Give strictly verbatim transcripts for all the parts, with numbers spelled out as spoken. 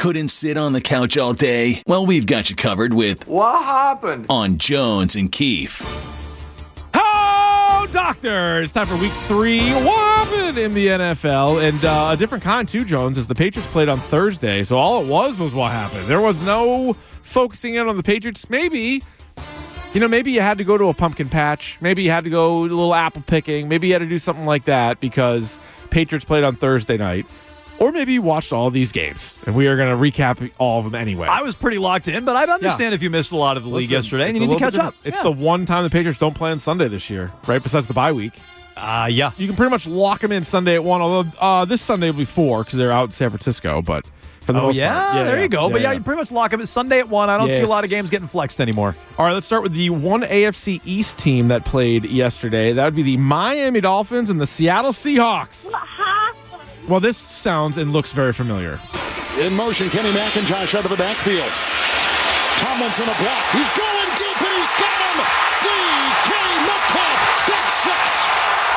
Couldn't sit on the couch all day? Well, we've got you covered with What happened? On Jones and Keefe. Oh, doctor! It's time for week three. What happened in the N F L? And uh, a different kind, too, Jones, as the Patriots played on Thursday. So all it was was what happened. There was no focusing in on the Patriots. Maybe, you know, maybe you had to go to a pumpkin patch. Maybe you had to go a little apple picking. Maybe you had to do something like that because Patriots played on Thursday night. Or maybe you watched all these games, and we are going to recap all of them anyway. I was pretty locked in, but I'd understand yeah. if you missed a lot of the league Listen, yesterday and you you need to catch up. It's yeah. the one time the Patriots don't play on Sunday this year, right? Besides the bye week. Uh, yeah. You can pretty much lock them in Sunday at one, although uh, this Sunday will be four because they're out in San Francisco, but for the Oh, most yeah? part. yeah, there you go. Yeah, but yeah, yeah, you pretty much lock them at Sunday at one. I don't yes. see a lot of games getting flexed anymore. All right, let's start with the one A F C East team that played yesterday. That would be the Miami Dolphins and the Seattle Seahawks. Well, this sounds and looks very familiar. In motion, Kenny McIntosh out of the backfield. Tomlinson a block. He's going deep and he's got him. D K Metcalf. That's six.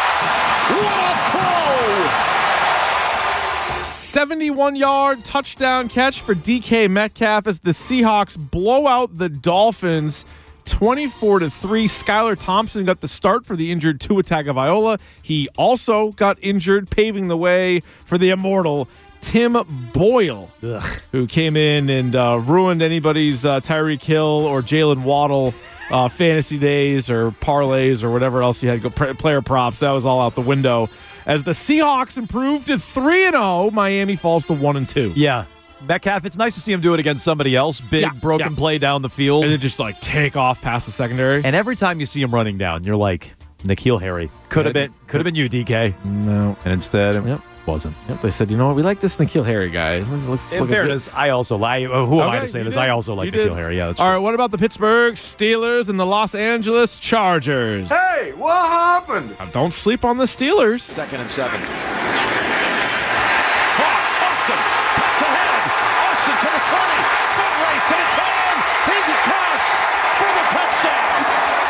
What a throw. seventy-one-yard touchdown catch for D K Metcalf as the Seahawks blow out the Dolphins twenty-four to three. Skylar Thompson got the start for the injured Tua Tagovailoa. He also got injured, paving the way for the immortal Tim Boyle, Ugh. who came in and uh, ruined anybody's uh, Tyreek Hill or Jalen Waddle uh, fantasy days or parlays or whatever else you had, go player props. That was all out the window. As the Seahawks improved to three and oh, Miami falls to one and two. Yeah. Metcalf, it's nice to see him do it against somebody else. Big, yeah, broken yeah. play down the field. And then just like take off past the secondary. And every time you see him running down, you're like, N'Keal Harry. Could have been could have been you, D K. No. And instead, it yep. wasn't. Yep. They said, you know what? We like this N'Keal Harry guy. Let's, In look fairness, I also like. Uh, who am okay, I to say this? Did. I also like N'Keal Harry. Yeah, that's All true. right, what about the Pittsburgh Steelers and the Los Angeles Chargers? Hey, what happened? Now, don't sleep on the Steelers. Second and seven. Austin cuts ahead. Austin to the twenty. Foot race to the ten. He's across for the touchdown.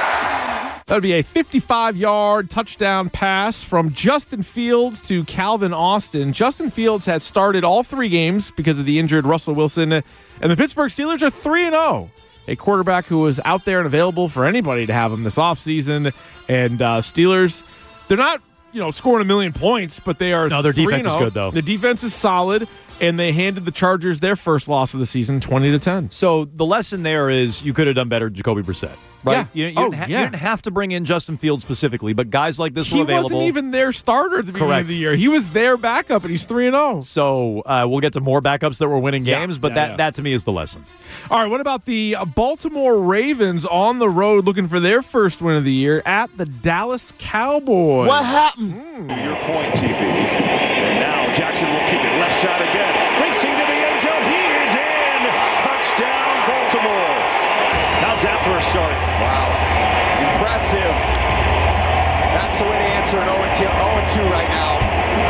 That would be a fifty-five-yard touchdown pass from Justin Fields to Calvin Austin. Justin Fields has started all three games because of the injured Russell Wilson, and the Pittsburgh Steelers are three and oh. A quarterback who was out there and available for anybody to have him this offseason. And uh, Steelers, they're not, you know, scoring a million points, but they are No, their defense is three and oh. good, though. The defense is solid, and they handed the Chargers their first loss of the season, twenty to ten. So the lesson there is you could have done better, Jacoby Brissett. Right? Yeah. You, you, Oh, didn't ha- yeah. you didn't have to bring in Justin Fields specifically, but guys like this He were available. wasn't even their starter at the beginning Correct. of the year. He was their backup, and he's three and oh. So uh, we'll get to more backups that were winning Yeah, games, but yeah, that, yeah. that to me is the lesson. All right, what about the Baltimore Ravens on the road looking for their first win of the year at the Dallas Cowboys? What happened? Mm. Your point, T V. And now Jackson will keep it left side again. Racing to the end zone. He is in. Touchdown, Baltimore. How's that for a start? Wow. Impressive. That's the way to answer an oh and two right now.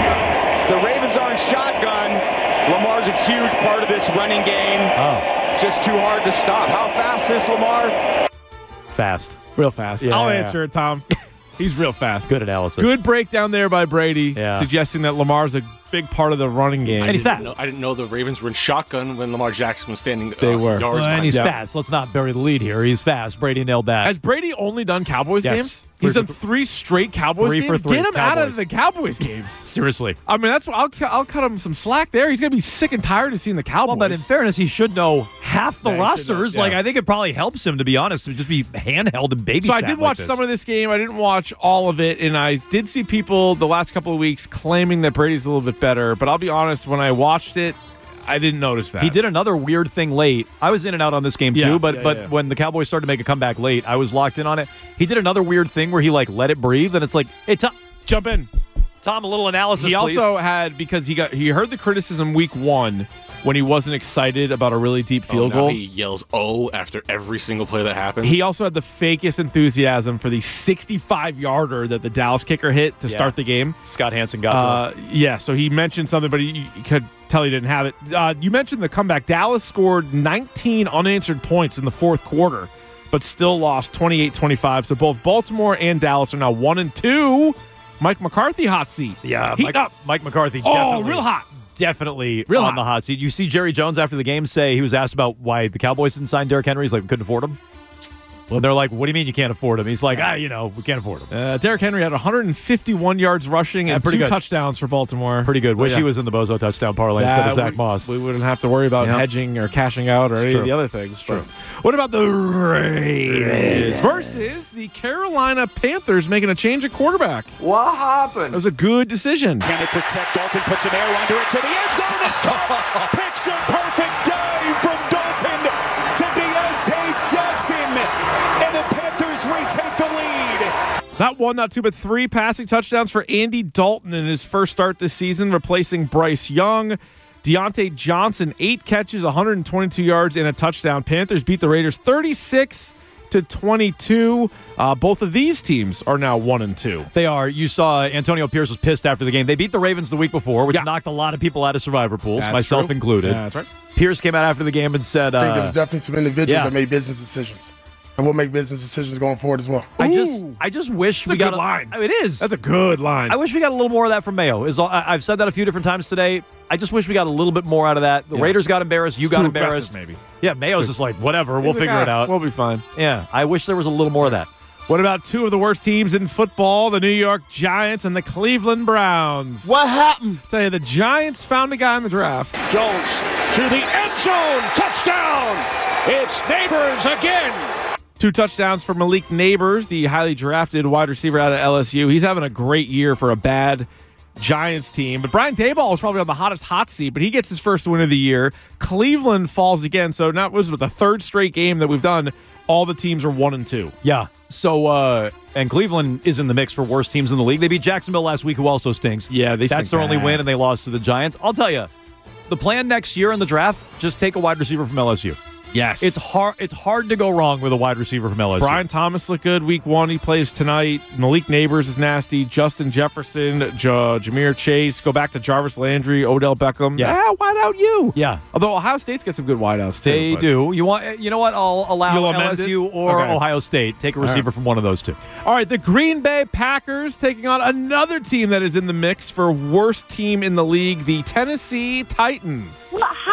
The Ravens are in shotgun. Lamar's a huge part of this running game. Oh. Just too hard to stop. How fast is Lamar? Fast. Real fast. Yeah, I'll yeah. answer it, Tom. He's real fast. Good analysis. Good breakdown there by Brady, Yeah. suggesting that Lamar's a big part of the running game. And he's fast. No, I didn't know the Ravens were in shotgun when Lamar Jackson was standing They uh, were. yards Well, and behind. he's Yeah. fast. Let's not bury the lead here. He's fast. Brady nailed that. Has Brady only done Cowboys Yes. games? Three He's for done three straight Cowboys Three games? for three Get him out Cowboys. of the Cowboys games. Seriously. I mean, that's what I'll, I'll cut him some slack there. He's going to be sick and tired of seeing the Cowboys. Well, but in fairness, he should know half the Yeah, he should know, rosters. yeah. Like, I think it probably helps him, to be honest, to just be handheld and babysat. So I did like watch this. some of this game. I didn't watch all of it, and I did see people the last couple of weeks claiming that Brady's a little bit better. But I'll be honest, when I watched it, I didn't notice that. He did another weird thing late. I was in and out on this game Yeah, too, but yeah, but yeah. when the Cowboys started to make a comeback late, I was locked in on it. He did another weird thing where he like let it breathe, and it's like, hey, Tom, Jump in. Tom, a little analysis, He please. also had, because he got he heard the criticism week one when he wasn't excited about a really deep field oh, now goal. He yells "oh" after every single play that happens. He also had the fakest enthusiasm for the sixty-five-yarder that the Dallas kicker hit to Yeah. start the game. Scott Hansen got Uh, to him. yeah, so he mentioned something, but he, you could tell he didn't have it. Uh, you mentioned the comeback. Dallas scored nineteen unanswered points in the fourth quarter, but still lost twenty-eight twenty-five. So both Baltimore and Dallas are now one and two. Mike McCarthy hot seat. Yeah, Heat Mike, up. Mike McCarthy. Oh, definitely, real hot. definitely Real on hot. the hot seat. You see Jerry Jones after the game say he was asked about why the Cowboys didn't sign Derrick Henry. He's like, we couldn't afford him. Well, they're like, what do you mean you can't afford him? He's like, ah, you know, we can't afford him. Uh, Derrick Henry had one hundred fifty-one yards rushing Yeah, and pretty two good. touchdowns for Baltimore. Pretty good. So, Wish yeah. he was in the Bozo touchdown parlay instead Yeah, of Zach we, Moss. We wouldn't have to worry about Yep. hedging or cashing out or It's any true. of the other things. It's true. But what about the Raiders versus the Carolina Panthers making a change at quarterback? What happened? That was a good decision. Can they protect Dalton? Puts an arrow under it to the end zone. It's caught. Picture perfect dive from Dalton to Deontay Johnson. And the Panthers retake the lead. Not one, not two, but three passing touchdowns for Andy Dalton in his first start this season, replacing Bryce Young. Deontay Johnson, eight catches, one hundred twenty-two yards, and a touchdown. Panthers beat the Raiders thirty-six to twenty-two. Uh, both of these teams are now one and two. They are. You saw Antonio Pierce was pissed after the game. They beat the Ravens the week before, which Yeah. knocked a lot of people out of survivor pools, That's myself true. included. Yeah, that's right. Pierce came out after the game and said, I think there uh, was definitely some individuals yeah. that made business decisions. And we'll make business decisions going forward as well. I just I just wish That's we a got good line. I mean, it is. That's a good line. I wish we got a little more of that from Mayo. Is all, I, I've said that a few different times today. I just wish we got a little bit more out of that. The Yeah. Raiders got embarrassed. You It's got too embarrassed. aggressive, maybe. Yeah, Mayo's just like, whatever. We'll He's like, figure it "Ah, out. We'll be fine. Yeah, I wish there was a little more of that. What about two of the worst teams in football, the New York Giants and the Cleveland Browns? What happened? Tell you, the Giants found a guy in the draft. Jones to the end zone. Touchdown. It's Neighbors again. Two touchdowns for Malik Neighbors, the highly drafted wide receiver out of L S U. He's having a great year for a bad Giants team. But Brian Daboll is probably on the hottest hot seat, but he gets his first win of the year. Cleveland falls again. So now was it the third straight game that we've done. All the teams are one and two. Yeah. So, uh, and Cleveland is in the mix for worst teams in the league. They beat Jacksonville last week, who also stinks. Yeah, they That's stink their only bad. win, and they lost to the Giants. I'll tell you, the plan next year in the draft, just take a wide receiver from L S U. Yes. It's hard. It's hard to go wrong with a wide receiver from L S U. Brian Thomas looked good week one. He plays tonight. Malik Neighbors is nasty. Justin Jefferson, J- Jameer Chase. Go back to Jarvis Landry, Odell Beckham. Yeah. Ah, wide out you. Yeah. Although Ohio State's got some good wideouts too. They but- do. You want? You know what? I'll allow You'll amend L S U it? or Okay. Ohio State. Take a receiver right. from one of those two. All right, the Green Bay Packers taking on another team that is in the mix for worst team in the league, the Tennessee Titans.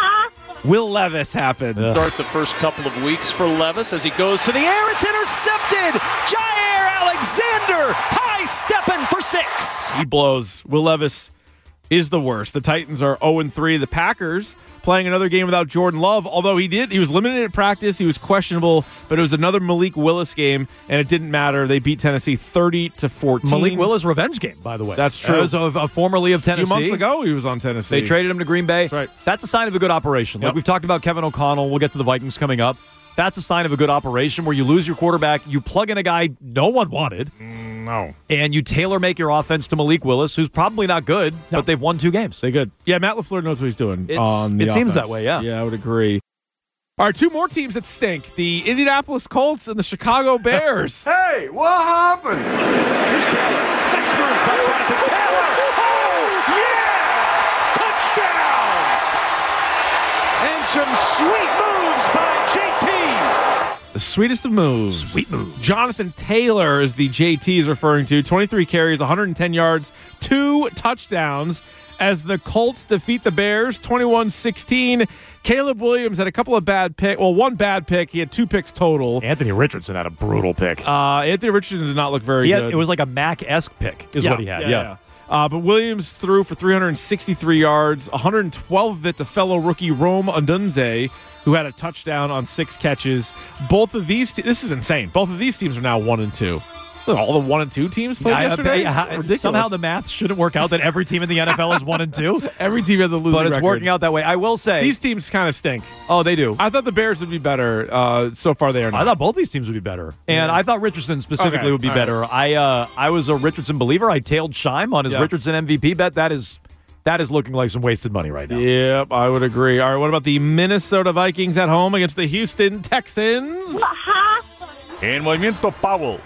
Will Levis happened. Start the first couple of weeks for Levis as he goes to the air. It's intercepted. Jair Alexander high stepping for six. He blows. Will Levis is the worst. The Titans are oh and three. The Packers playing another game without Jordan Love, although he did. He was limited at practice. He was questionable, but it was another Malik Willis game, and it didn't matter. They beat Tennessee thirty to fourteen. Malik Willis revenge game, by the way. That's true. As of uh, formerly of A few Tennessee. months ago, he was on Tennessee. They traded him to Green Bay. That's right. That's a sign of a good operation. Like Yep. we've talked about Kevin O'Connell. We'll get to the Vikings coming up. That's a sign of a good operation where you lose your quarterback, you plug in a guy no one wanted, No. and you tailor make your offense to Malik Willis, who's probably not good, but they've won two games. They good. Yeah, Matt LaFleur knows what he's doing. It's- on the it seems offense. that way, yeah. Yeah, I would agree. All right, two more teams that stink. The Indianapolis Colts and the Chicago Bears. Hey, what happened? Here's Taylor. Next move by Jonathan Taylor. Oh, yeah! Touchdown! And some sweet moves by J T. The sweetest of moves. Sweet moves. Jonathan Taylor is the J T is referring to. twenty-three carries, one hundred ten yards, two touchdowns as the Colts defeat the Bears twenty-one sixteen. Caleb Williams had a couple of bad picks. Well, one bad pick. He had two picks total. Anthony Richardson had a brutal pick. Uh, Anthony Richardson did not look very He had- good. it was like a Mac-esque pick is Yeah, what he had. yeah, Yeah. yeah. Uh, but Williams threw for three hundred sixty-three yards, one hundred twelve of it to fellow rookie Rome Odunze, who had a touchdown on six catches. Both of these, te- this is insane. Both of these teams are now one and two. Look, all the one and two teams played I- I- yesterday. I- I- Ridiculous. somehow the math shouldn't work out that every team in the N F L is one and two, Every team has a losing but it's record. working out that way. I will say These teams kind of stink. Oh, they do. I thought the Bears would be better. Uh, so far, they are not. I thought both these teams would be better, and I thought Richardson specifically Okay, would be all better. I uh, I was a Richardson believer. I tailed Scheim on his Yeah. Richardson M V P bet. That is that is looking like some wasted money right now. Yep, I would agree. All right, what about the Minnesota Vikings at home against the Houston Texans? En movimiento Powell.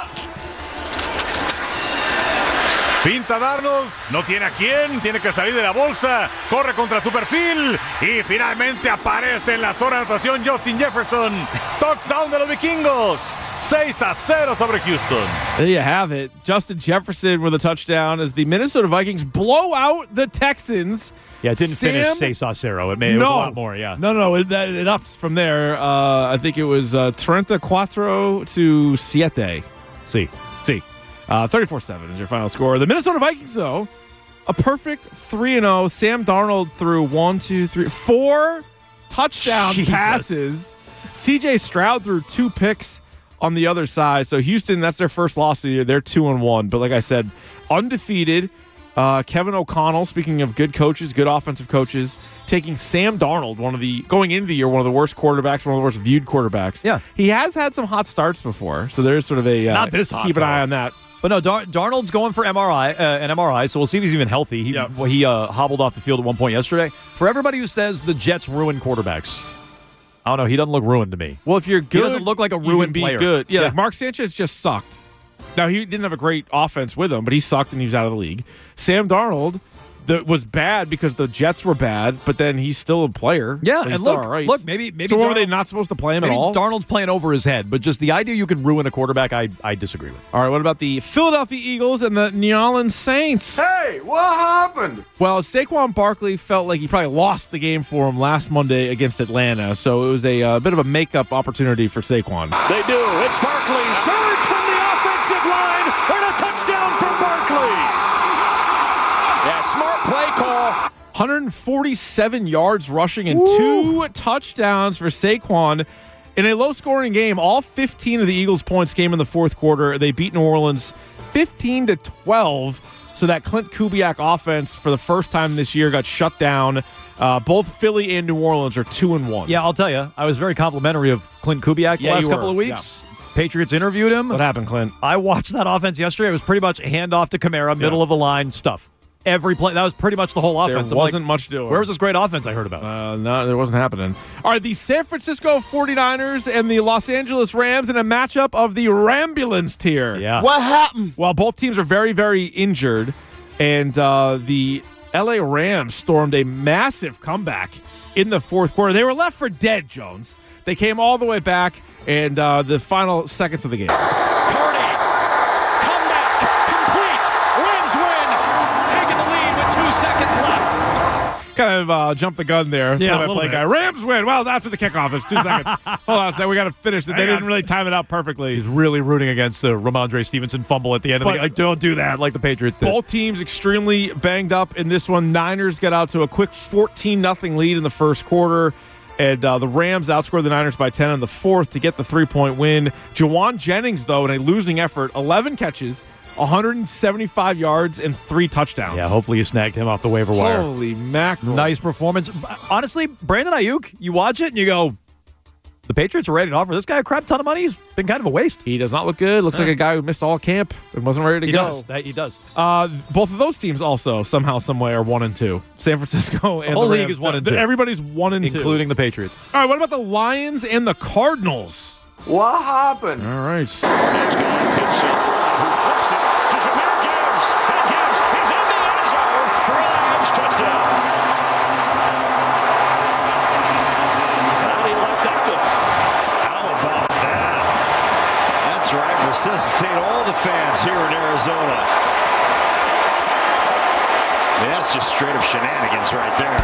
Finta Darnold, no tiene a quién, tiene que salir de la bolsa, corre contra su perfil y finalmente aparece en la zona de anotación Justin Jefferson. Touchdown de los vikingos. seis a cero sobre Houston. There you have it. Justin Jefferson with a touchdown as the Minnesota Vikings blow out the Texans. Yeah, it didn't Sam, finish seis a cero. It, made, it no, was a lot more, yeah. No, no, it, it upped from there. Uh, I think it was uh, treinta cuatro to siete. See. See. Uh, thirty-four seven is your final score. The Minnesota Vikings, though, a perfect three and oh. Sam Darnold threw one, two, three, four touchdown Jesus. passes. C J Stroud threw two picks on the other side. So Houston, that's their first loss of the year. They're two and one. But like I said, undefeated. Uh, Kevin O'Connell, speaking of good coaches, good offensive coaches, taking Sam Darnold, one of the going into the year, one of the worst quarterbacks, one of the worst viewed quarterbacks. Yeah, he has had some hot starts before, so there's sort of a uh, not this hot. Keep an though. eye on that. But no, Dar- Darnold's going for M R I, uh, an M R I, so we'll see if he's even healthy. He yep. well, he uh, hobbled off the field at one point yesterday. For everybody who says the Jets ruin quarterbacks, I don't know. He doesn't look ruined to me. Well, if you're good, he doesn't look like a you ruined can be player. good. Yeah, yeah. Like Mark Sanchez just sucked. Now, he didn't have a great offense with him, but he sucked and he was out of the league. Sam Darnold the, was bad because the Jets were bad, but then he's still a player. Yeah, and and look, all right. look, maybe maybe so what, Darnold, were they not supposed to play him maybe at all? Darnold's playing over his head, but just the idea you can ruin a quarterback, I, I disagree with. All right, what about the Philadelphia Eagles and the New Orleans Saints? Hey, what happened? Well, Saquon Barkley felt like he probably lost the game for him last Monday against Atlanta, so it was a uh, bit of a makeup opportunity for Saquon. They do. It's Barkley. Surge from the offensive line and a touchdown from Barkley. Yeah, smart play call. one hundred forty-seven yards rushing and Woo. two touchdowns for Saquon. In a low-scoring game, all fifteen of the Eagles' points came in the fourth quarter. They beat New Orleans fifteen to twelve. So that Clint Kubiak offense, for the first time this year, got shut down. Uh, both Philly and New Orleans are two and one. Yeah, I'll tell you, I was very complimentary of Clint Kubiak the yeah, last you couple were. of weeks. Yeah. Patriots interviewed him. What happened, Clint? I watched that offense yesterday. It was pretty much handoff to Kamara, middle yeah. of the line stuff. Every play. That was pretty much the whole offense. There I'm wasn't like, much to it. Where was this great offense I heard about? Uh, no, there wasn't happening. All right, the San Francisco forty-niners and the Los Angeles Rams in a matchup of the Rambulance tier. Yeah. What happened? Well, both teams are very, very injured, and uh, the L A Rams stormed a massive comeback in the fourth quarter. They were left for dead, Jones. They came all the way back, and uh, the final seconds of the game. Carney, comeback, complete. Rams win, taking the lead with two seconds left. Kind of uh, jumped the gun there. Yeah, play a by play little bit. guy. Rams win. Well, after the kickoff, it's two seconds. Hold on a second. We got to finish it. They Hang didn't on. really time it out perfectly. He's really rooting against the Ramondre Stevenson fumble at the end of But- the game. Like, don't do that like the Patriots did. Both teams extremely banged up in this one. Niners got out to a quick fourteen nothing lead in the first quarter, and uh, the Rams outscored the Niners by ten in the fourth to get the three-point win. Jawan Jennings, though, in a losing effort, eleven catches, one hundred seventy-five yards, and three touchdowns. Yeah, hopefully you snagged him off the waiver wire. Holy mackerel. Nice performance. Honestly, Brandon Ayuk, you watch it and you go, the Patriots are ready to offer this guy a crap ton of money. He's been kind of a waste. He does not look good. Looks Yeah. like a guy who missed all camp and wasn't ready to He go. does. That- He does. Uh, both of those teams also somehow, some way, are one and two. San Francisco and whole the league Rams. is one and The- two. Everybody's one and two, Including the Patriots. All right, what about the Lions and the Cardinals? What happened? All right. It's Goff hits it. Who flips it to Jahmyr Gibbs. And Gibbs is in the end zone for a Lions touchdown. How do you like that one? How about that? That's right. Resuscitate all the fans here in Arizona. I mean, that's just straight up shenanigans right there.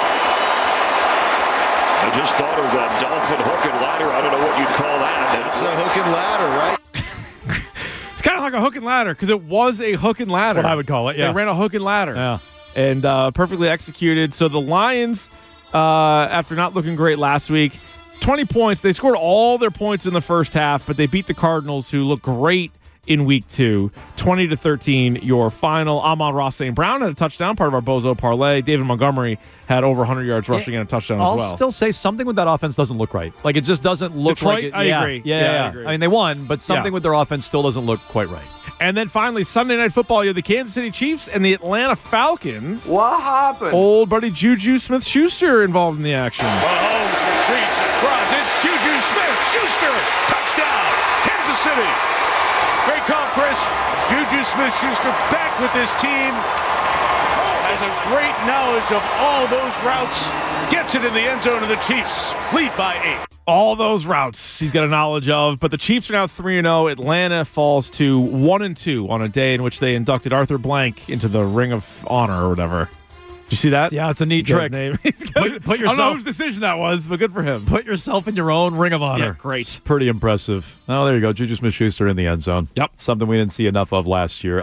I just thought of that dolphin hook and ladder. I don't know what you'd call that. It's a hook and ladder, right? It's kind of like a hook and ladder because it was a hook and ladder. That's what I would call it, yeah. They ran a hook and ladder. Yeah. And uh, perfectly executed. So the Lions, uh, after not looking great last week, twenty points. They scored all their points in the first half, but they beat the Cardinals, who look great in week two. twenty to thirteen, your final. Amon-Ra Saint Brown had a touchdown, part of our Bozo parlay. David Montgomery had over one hundred yards rushing and a touchdown I'll as well. still say something with that offense doesn't look right. Like, it just doesn't look Detroit, like it. I yeah, agree. Yeah, Yeah, I yeah, agree. I mean, they won, but something Yeah. with their offense still doesn't look quite right. And then finally, Sunday Night Football, you have the Kansas City Chiefs and the Atlanta Falcons. What happened? Old buddy Juju Smith-Schuster involved in the action. Mahomes retreats across. It's Juju Smith-Schuster. Touchdown, Kansas City. Great call, Chris. Juju Smith-Schuster back with this team. Has a great knowledge of all those routes. Gets it in the end zone of the Chiefs. Lead by eight. All those routes he's got a knowledge of, but the Chiefs are now three and oh. Atlanta falls to one and two on a day in which they inducted Arthur Blank into the Ring of Honor or whatever. Did you see that? Yeah, it's a neat Guy's trick. Name. Put, put I don't know yourself, whose decision that was, but good for him. put yourself in your own Ring of Honor. Yeah, great. It's pretty impressive. Oh, there you go. Juju Smith-Schuster in the end zone. Yep. Something we didn't see enough of last year.